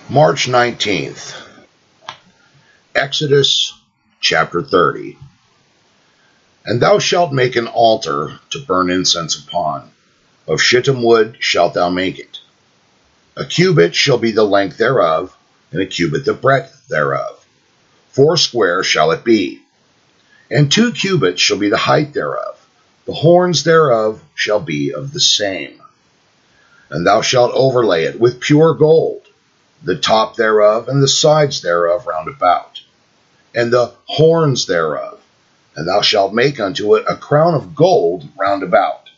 March 19th, Exodus chapter 30. And thou shalt make an altar to burn incense upon. Of shittim wood shalt thou make it. A cubit shall be the length thereof, and a cubit the breadth thereof. 4 shall it be. And 2 cubits shall be the height thereof. The horns thereof shall be of the same. And thou shalt overlay it with pure gold, the top thereof and the sides thereof round about, and the horns thereof. And thou shalt make unto it a crown of gold round about.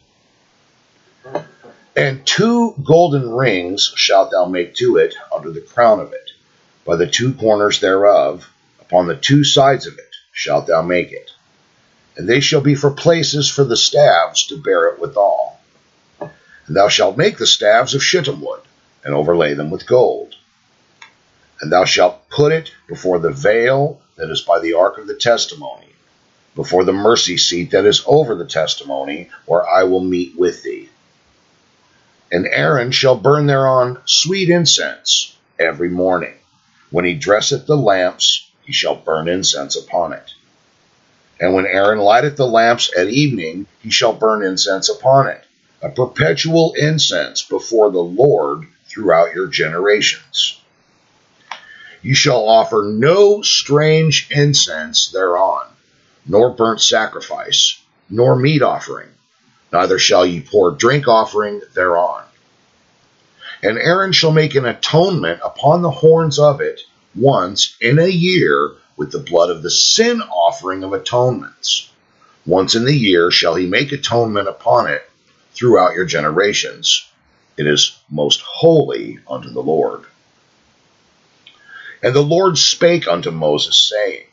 And 2 golden rings shalt thou make to it under the crown of it, by the 2 corners thereof, upon the 2 sides of it shalt thou make it. And they shall be for places for the staves to bear it withal. And thou shalt make the staves of shittim wood, and overlay them with gold. And thou shalt put it before the veil that is by the ark of the testimony, before the mercy seat that is over the testimony, where I will meet with thee. And Aaron shall burn thereon sweet incense every morning. When he dresseth the lamps, he shall burn incense upon it. And when Aaron lighteth the lamps at evening, he shall burn incense upon it, a perpetual incense before the Lord throughout your generations. You shall offer no strange incense thereon, nor burnt sacrifice, nor meat offering, neither shall ye pour drink offering thereon. And Aaron shall make an atonement upon the horns of it once in a year with the blood of the sin offering of atonements. Once in the year shall he make atonement upon it throughout your generations. It is most holy unto the Lord. And the Lord spake unto Moses, saying,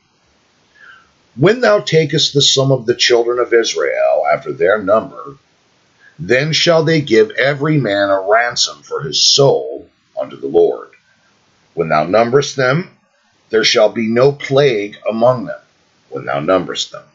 When thou takest the sum of the children of Israel after their number, then shall they give every man a ransom for his soul unto the Lord. When thou numberest them, there shall be no plague among them, when thou numberest them.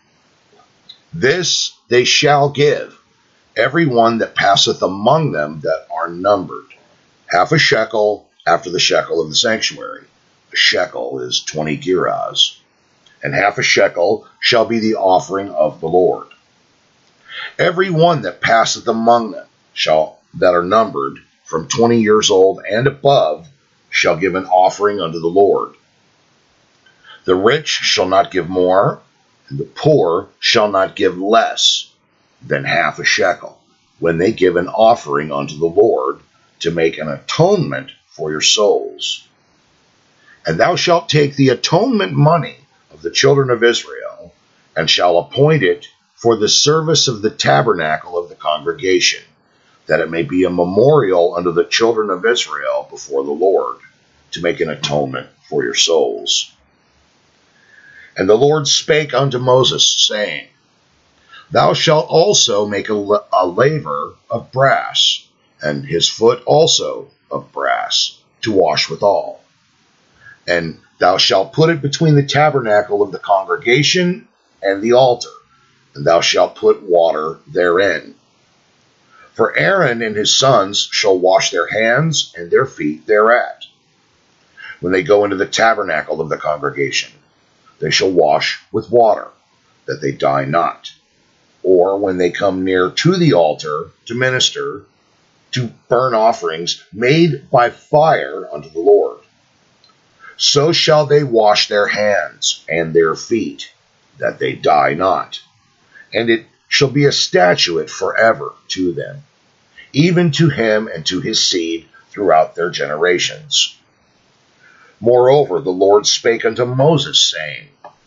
This they shall give, every one that passeth among them that are numbered, 1/2 shekel after the shekel of the sanctuary. A shekel is 20 gerahs, and 1/2 shekel shall be the offering of the Lord. Every one that passeth among them that are numbered from 20 years old and above shall give an offering unto the Lord. The rich shall not give more, and the poor shall not give less than 1/2 shekel, when they give an offering unto the Lord to make an atonement for your souls. And thou shalt take the atonement money of the children of Israel, and shall appoint it for the service of the tabernacle of the congregation, that it may be a memorial unto the children of Israel before the Lord, to make an atonement for your souls. And the Lord spake unto Moses, saying, Thou shalt also make a laver of brass, and his foot also of brass, to wash withal. And thou shalt put it between the tabernacle of the congregation and the altar, and thou shalt put water therein. For Aaron and his sons shall wash their hands and their feet thereat. When they go into the tabernacle of the congregation, they shall wash with water, that they die not. Or when they come near to the altar to minister, to burn offerings made by fire unto the Lord. So shall they wash their hands and their feet, that they die not. And it shall be a statute forever to them, even to him and to his seed throughout their generations. Moreover, the Lord spake unto Moses, saying,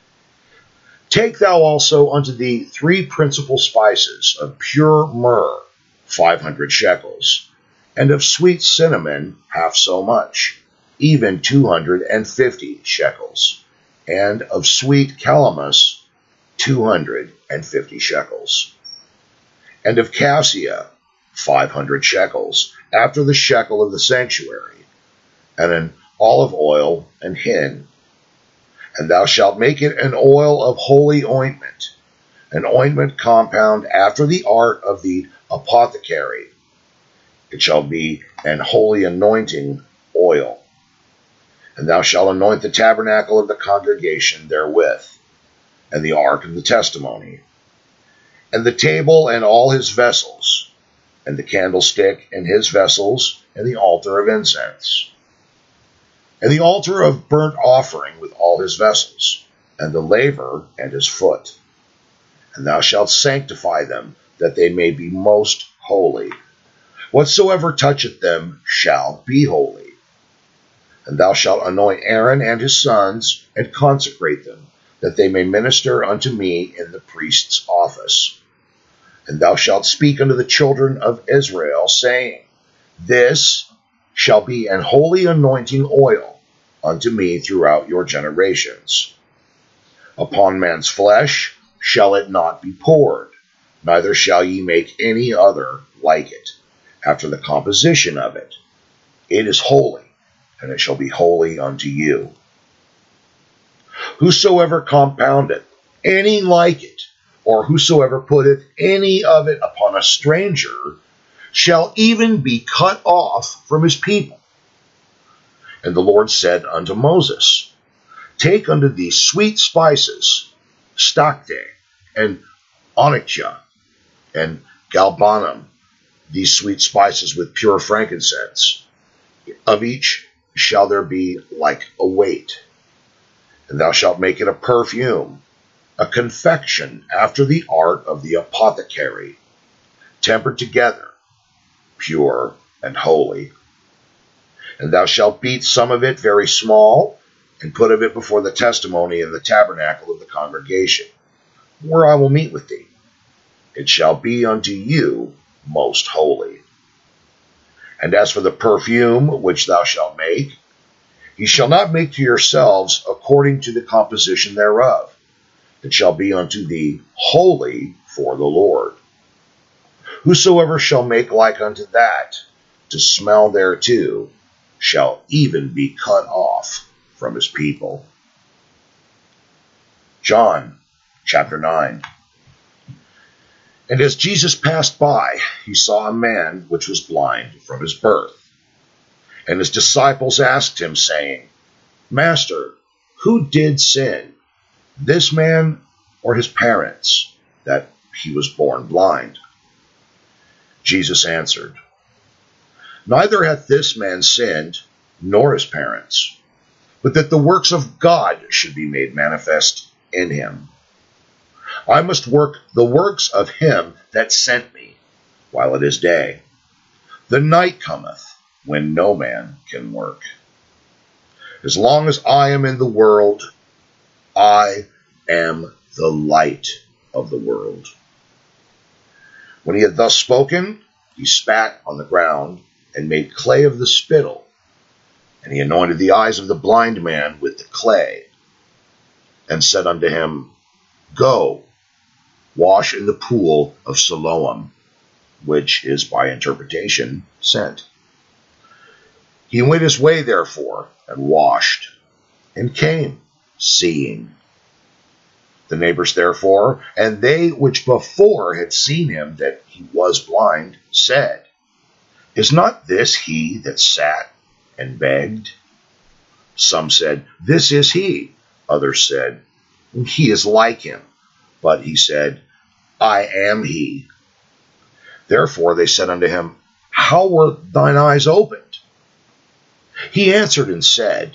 Take thou also unto thee 3 principal spices of pure myrrh, 500 shekels, and of sweet cinnamon 1/2 so much, even 250 shekels, and of sweet calamus 250 shekels, and of cassia 500 shekels, after the shekel of the sanctuary, and an olive oil and hin. And thou shalt make it an oil of holy ointment, an ointment compound after the art of the apothecary. It shall be an holy anointing oil. And thou shalt anoint the tabernacle of the congregation therewith, and the ark of the testimony, and the table and all his vessels, and the candlestick and his vessels, and the altar of incense, and the altar of burnt offering with all his vessels, and the laver and his foot. And thou shalt sanctify them, that they may be most holy. Whatsoever toucheth them shall be holy. And thou shalt anoint Aaron and his sons, and consecrate them, that they may minister unto me in the priest's office. And thou shalt speak unto the children of Israel, saying, This shall be an holy anointing oil unto me throughout your generations. Upon man's flesh shall it not be poured, neither shall ye make any other like it, after the composition of it. It is holy, and it shall be holy unto you. Whosoever compoundeth any like it, or whosoever putteth any of it upon a stranger, shall even be cut off from his people. And the Lord said unto Moses, Take unto thee sweet spices, stacte, and onycha, and galbanum, these sweet spices with pure frankincense. Of each shall there be like a weight. And thou shalt make it a perfume, a confection after the art of the apothecary, tempered together, pure and holy. And thou shalt beat some of it very small, and put of it before the testimony in the tabernacle of the congregation, where I will meet with thee. It shall be unto you most holy. And as for the perfume which thou shalt make, ye shall not make to yourselves according to the composition thereof. It shall be unto thee holy for the Lord. Whosoever shall make like unto that, to smell thereto, shall even be cut off from his people. John chapter 9. And as Jesus passed by, he saw a man which was blind from his birth. And his disciples asked him, saying, Master, who did sin, this man or his parents, that he was born blind? Jesus answered, Neither hath this man sinned, nor his parents, but that the works of God should be made manifest in him. I must work the works of him that sent me, while it is day. The night cometh, when no man can work. As long as I am in the world, I am the light of the world. When he had thus spoken, he spat on the ground, and made clay of the spittle, and he anointed the eyes of the blind man with the clay, and said unto him, Go, wash in the pool of Siloam, which is by interpretation sent. He went his way therefore, and washed, and came, seeing. The neighbors therefore, and they which before had seen him that he was blind, said, Is not this he that sat and begged? Some said, This is he. Others said, He is like him. But he said, I am he. Therefore they said unto him, How were thine eyes opened? He answered and said,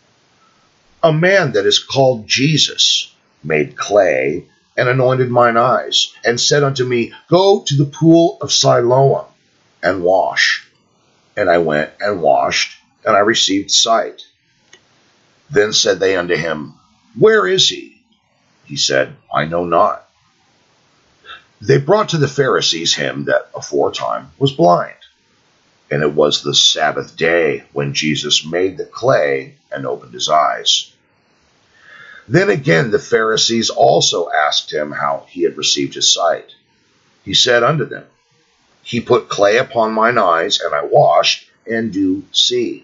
A man that is called Jesus made clay, and anointed mine eyes, and said unto me, Go to the pool of Siloam, and wash. And I went and washed, and I received sight. Then said they unto him, Where is he? He said, I know not. They brought to the Pharisees him that aforetime was blind. And it was the Sabbath day when Jesus made the clay and opened his eyes. Then again the Pharisees also asked him how he had received his sight. He said unto them, He put clay upon mine eyes, and I washed, and do see.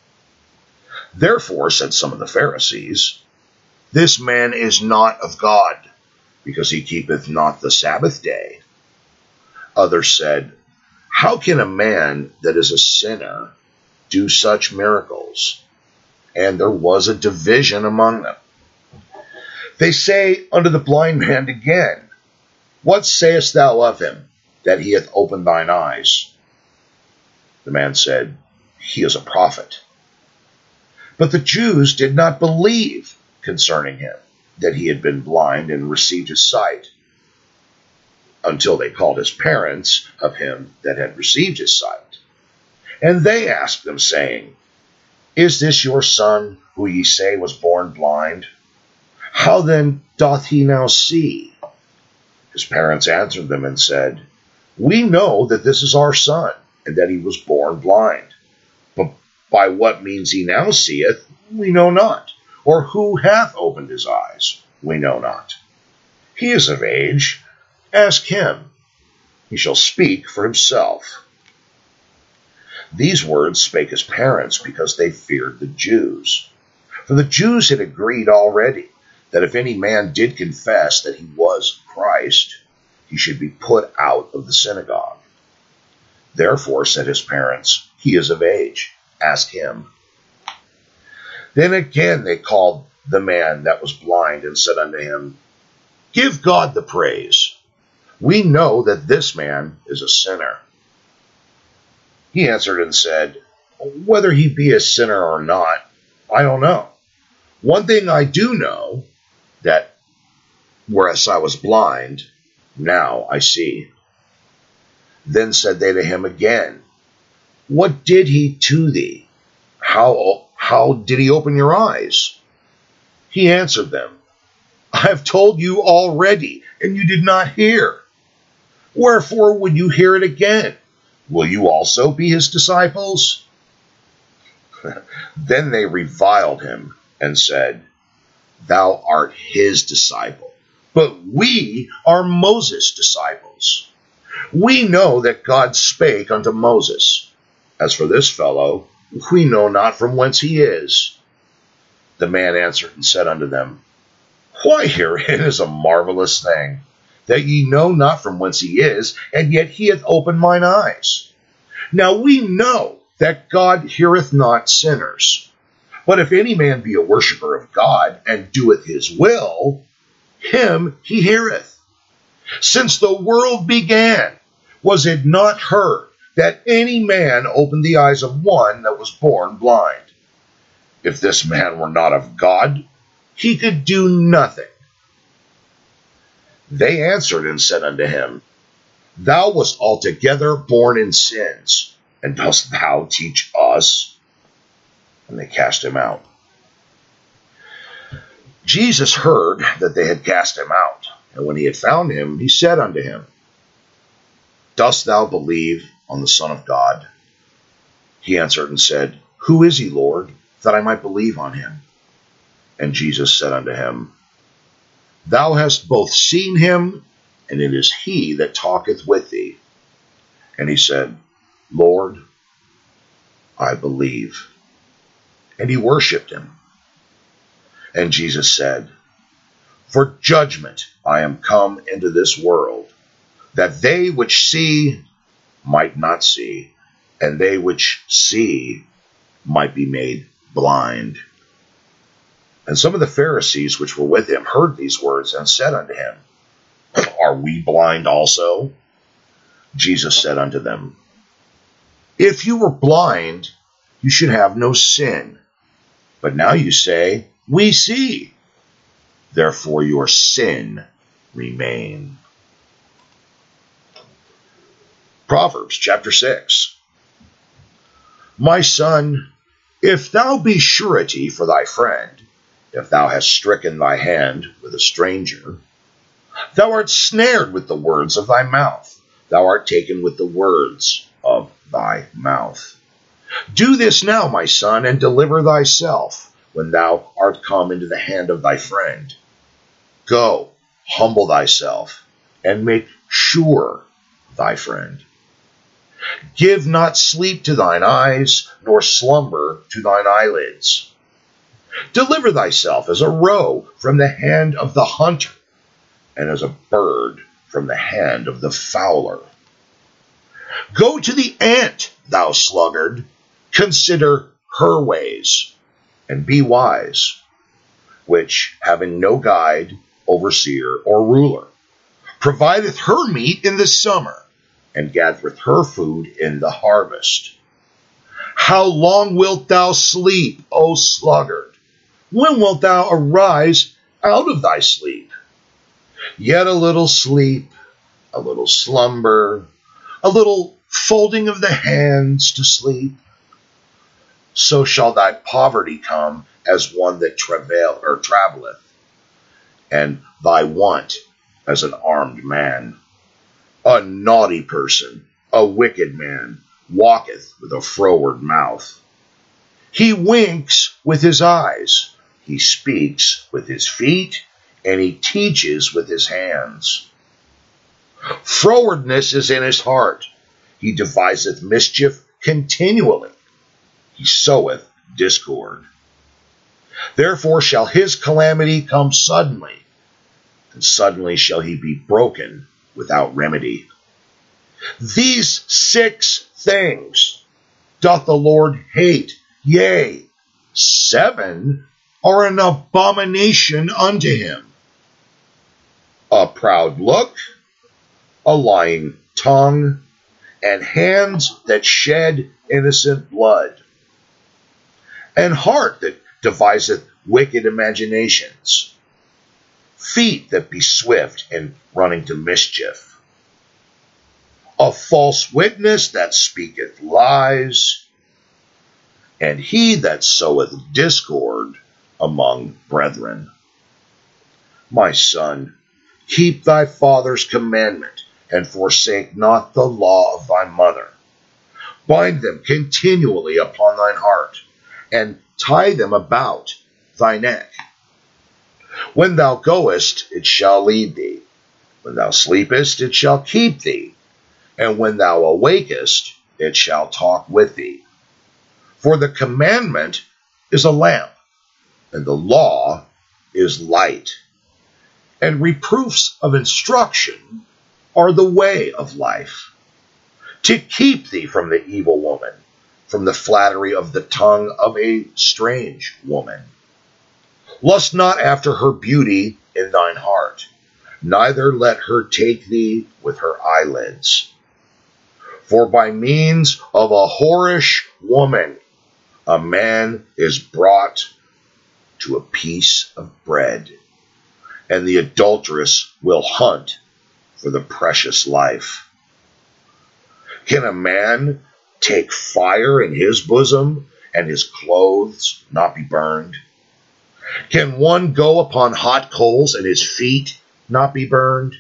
Therefore said some of the Pharisees, This man is not of God, because he keepeth not the Sabbath day. Others said, How can a man that is a sinner do such miracles? and there was a division among them. They say unto the blind man again, What sayest thou of him, that he hath opened thine eyes? The man said, He is a prophet. But the Jews did not believe concerning him, that he had been blind and received his sight, until they called his parents of him that had received his sight. And they asked them, saying, Is this your son, who ye say was born blind? How then doth he now see? His parents answered them and said, We know that this is our son, and that he was born blind. But by what means he now seeth, we know not, or who hath opened his eyes, we know not. He is of age, ask him, he shall speak for himself. These words spake his parents, because they feared the Jews. For the Jews had agreed already, that if any man did confess that he was Christ, he should be put out of the synagogue. Therefore said his parents, He is of age, ask him. Then again they called the man that was blind, and said unto him, Give God the praise. We know that this man is a sinner. He answered and said, Whether he be a sinner or not, I don't know. One thing I do know, that whereas I was blind, now I see. Then said they to him again, What did he to thee? How did he open your eyes? He answered them, I have told you already, and you did not hear. Wherefore would you hear it again? Will you also be his disciples? Then they reviled him and said, Thou art his disciple, but we are Moses' disciples. We know that God spake unto Moses. As for this fellow, we know not from whence he is. The man answered and said unto them, Why, herein is a marvelous thing, that ye know not from whence he is, and yet he hath opened mine eyes. Now we know that God heareth not sinners. But if any man be a worshipper of God, and doeth his will, him he heareth. Since the world began, was it not heard that any man opened the eyes of one that was born blind? If this man were not of God, he could do nothing. They answered and said unto him, Thou wast altogether born in sins, and dost thou teach us? And they cast him out. Jesus heard that they had cast him out, and when he had found him, he said unto him, Dost thou believe on the Son of God? He answered and said, Who is he, Lord, that I might believe on him? And Jesus said unto him, Thou hast both seen him, and it is he that talketh with thee. And he said, Lord, I believe. And he worshipped him. And Jesus said, For judgment I am come into this world, that they which see might not see, and they which see might be made blind. And some of the Pharisees which were with him heard these words, and said unto him, Are we blind also? Jesus said unto them, If you were blind, you should have no sin. But now you say, We see. Therefore your sin remain. Proverbs chapter 6. My son, if thou be surety for thy friend, if thou hast stricken thy hand with a stranger, thou art snared with the words of thy mouth. Thou art taken with the words of thy mouth. Do this now, my son, and deliver thyself, when thou art come into the hand of thy friend. Go, humble thyself, and make sure thy friend. Give not sleep to thine eyes, nor slumber to thine eyelids. Deliver thyself as a roe from the hand of the hunter, and as a bird from the hand of the fowler. Go to the ant, thou sluggard, consider her ways, and be wise, which, having no guide, overseer, or ruler, provideth her meat in the summer, and gathereth her food in the harvest. How long wilt thou sleep, O sluggard? When wilt thou arise out of thy sleep? Yet a little sleep, a little slumber, a little folding of the hands to sleep. So shall thy poverty come as one that travelleth, and thy want as an armed man. A naughty person, a wicked man, walketh with a froward mouth. He winks with his eyes, he speaks with his feet, and he teaches with his hands. Frowardness is in his heart. He deviseth mischief continually. He soweth discord. Therefore shall his calamity come suddenly, and suddenly shall he be broken without remedy. These 6 things doth the Lord hate, yea, 7 are an abomination unto him: a proud look, a lying tongue, and hands that shed innocent blood, and heart that deviseth wicked imaginations, feet that be swift in running to mischief, a false witness that speaketh lies, and he that soweth discord among brethren. My son, keep thy father's commandment, and forsake not the law of thy mother. Bind them continually upon thine heart, and tie them about thy neck. When thou goest, it shall lead thee. When thou sleepest, it shall keep thee. And when thou awakest, it shall talk with thee. For the commandment is a lamp, and the law is light. And reproofs of instruction are the way of life, to keep thee from the evil woman, from the flattery of the tongue of a strange woman. Lust not after her beauty in thine heart, neither let her take thee with her eyelids. For by means of a whorish woman a man is brought to a piece of bread, and the adulteress will hunt for the precious life. Can a man take fire in his bosom, and his clothes not be burned? Can one go upon hot coals, and his feet not be burned?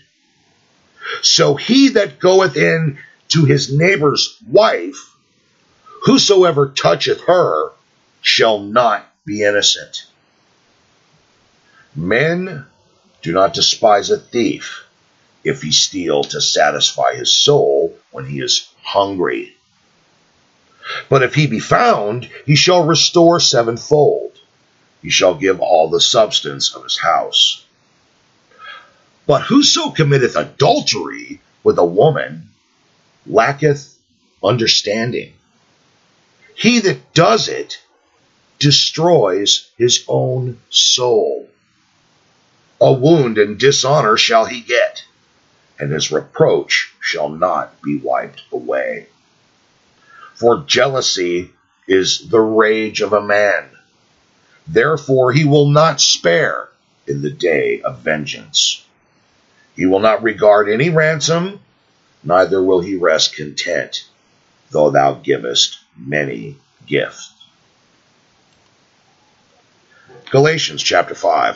So he that goeth in to his neighbor's wife, whosoever toucheth her, shall not be innocent. Men, do not despise a thief, if he steal to satisfy his soul when he is hungry. But if he be found, he shall restore 7-fold. He shall give all the substance of his house. But whoso committeth adultery with a woman lacketh understanding. He that does it destroys his own soul. A wound and dishonor shall he get, and his reproach shall not be wiped away. For jealousy is the rage of a man. Therefore he will not spare in the day of vengeance. He will not regard any ransom, neither will he rest content, though thou givest many gifts. Galatians chapter 5.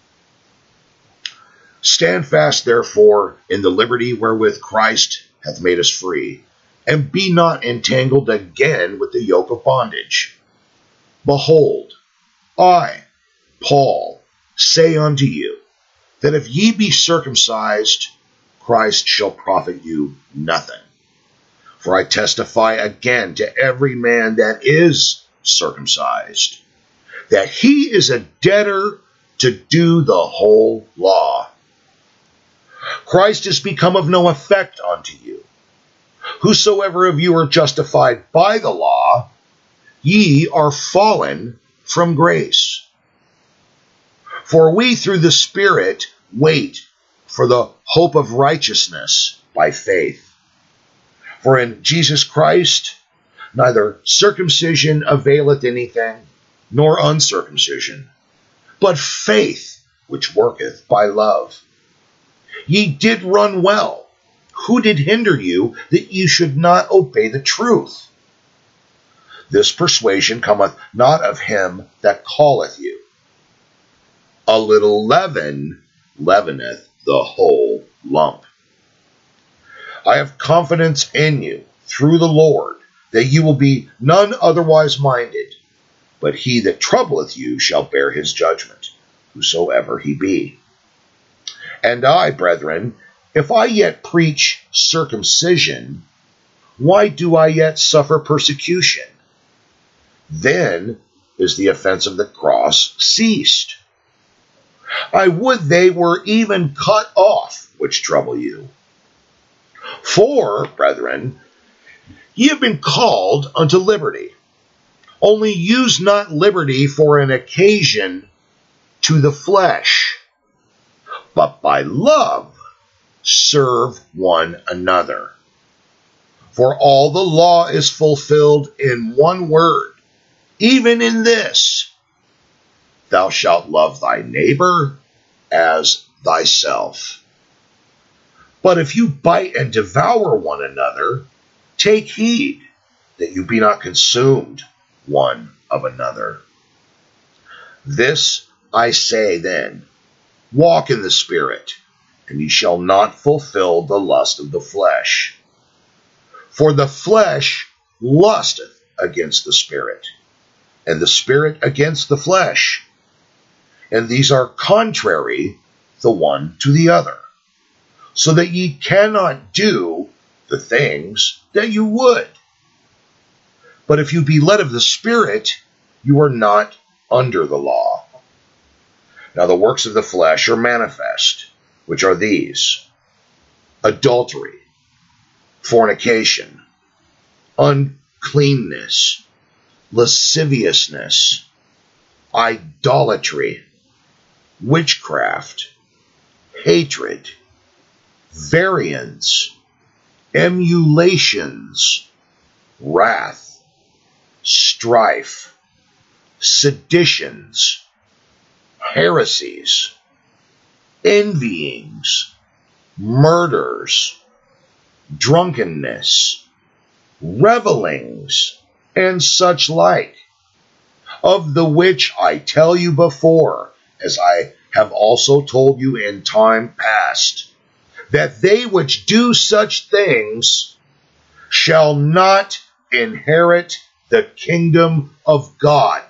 Stand fast, therefore, in the liberty wherewith Christ hath made us free, and be not entangled again with the yoke of bondage. Behold, I, Paul, say unto you, that if ye be circumcised, Christ shall profit you nothing. For I testify again to every man that is circumcised, that he is a debtor to do the whole law. Christ is become of no effect unto you. Whosoever of you are justified by the law, ye are fallen from grace. For we through the Spirit wait for the hope of righteousness by faith. For in Jesus Christ neither circumcision availeth anything, nor uncircumcision, but faith which worketh by love. Ye did run well. Who did hinder you that ye should not obey the truth? This persuasion cometh not of him that calleth you. A little leaven leaveneth the whole lump. I have confidence in you through the Lord, that you will be none otherwise minded, but he that troubleth you shall bear his judgment, whosoever he be. And I, brethren, if I yet preach circumcision, why do I yet suffer persecution? Then is the offense of the cross ceased. I would they were even cut off, which trouble you. For, brethren, ye have been called unto liberty. Only use not liberty for an occasion to the flesh, but by love serve one another. For all the law is fulfilled in one word, even in this: thou shalt love thy neighbor as thyself. But if you bite and devour one another, take heed that you be not consumed one of another. This I say then, walk in the Spirit, and ye shall not fulfill the lust of the flesh. For the flesh lusteth against the Spirit, and the Spirit against the flesh. And these are contrary the one to the other, so that ye cannot do the things that you would. But if you be led of the Spirit, you are not under the law. Now the works of the flesh are manifest, which are these: adultery, fornication, uncleanness, lasciviousness, idolatry, witchcraft, hatred, variance, emulations, wrath, strife, seditions, heresies, envyings, murders, drunkenness, revelings, and such like, of the which I tell you before, as I have also told you in time past, that they which do such things shall not inherit the kingdom of God.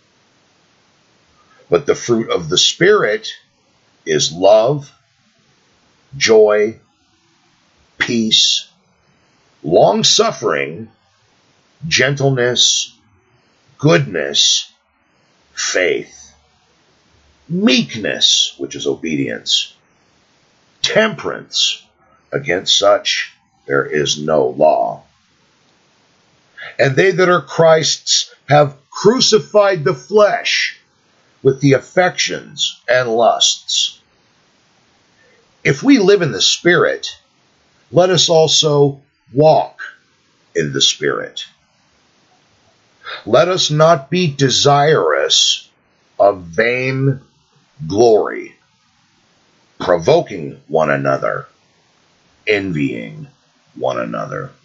But the fruit of the Spirit is love, joy, peace, long-suffering, gentleness, goodness, faith, meekness, which is obedience, temperance. Against such there is no law. And they that are Christ's have crucified the flesh with the affections and lusts. If we live in the Spirit, let us also walk in the Spirit. Let us not be desirous of vain glory, provoking one another, envying one another.